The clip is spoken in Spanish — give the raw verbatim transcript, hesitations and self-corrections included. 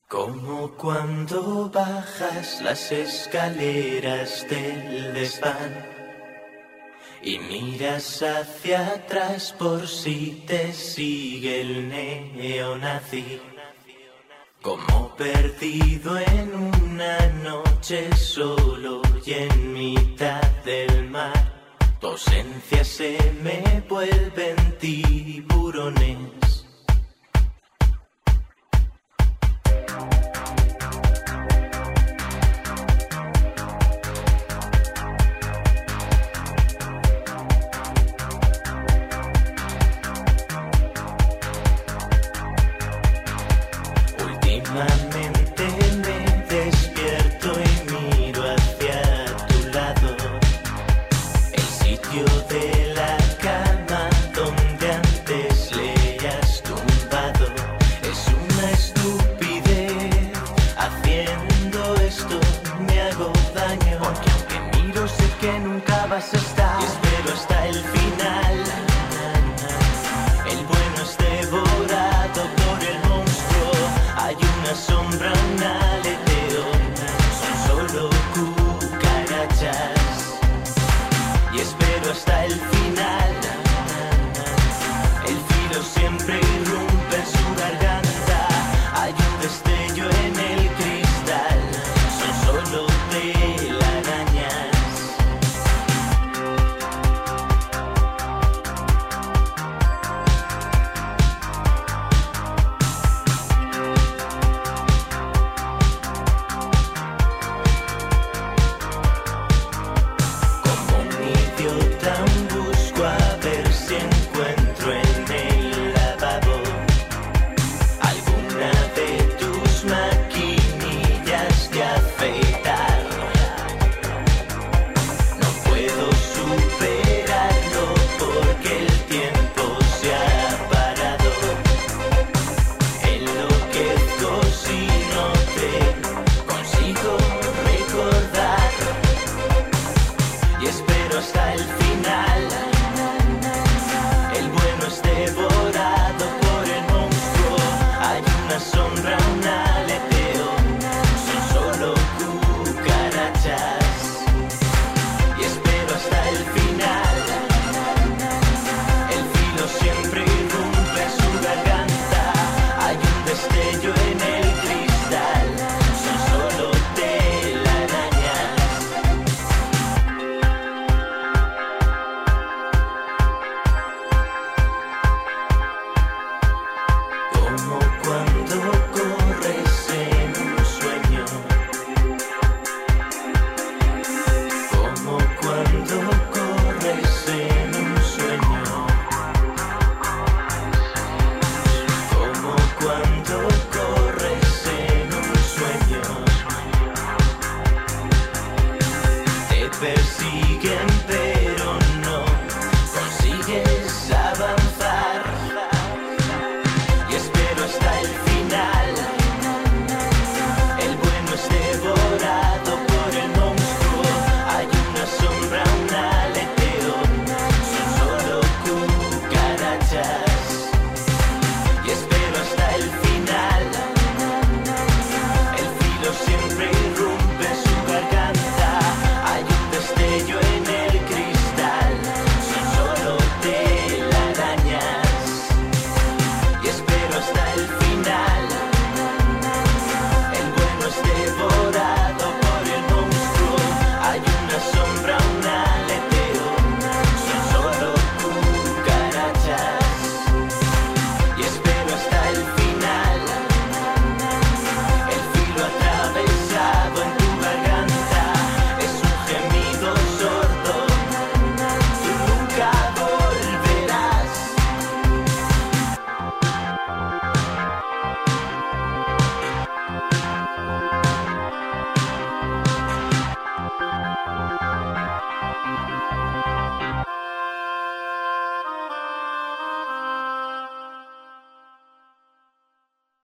Como cuando bajas las escaleras del desván y miras hacia atrás por si te sigue el neonazi. Como perdido en una noche solo y en mitad del mar, tu ausencia se me vuelven tiburones. Últimamente me despierto y miro hacia tu lado, el sitio de la cama donde antes leías tumbado. Es una estupidez, haciendo esto me hago daño, porque aunque miro sé que nunca vas a estar y espero hasta el final. El bueno es devorado por el monstruo, hay una sombra, un aleteo, son solo cucarachas y espero hasta el final.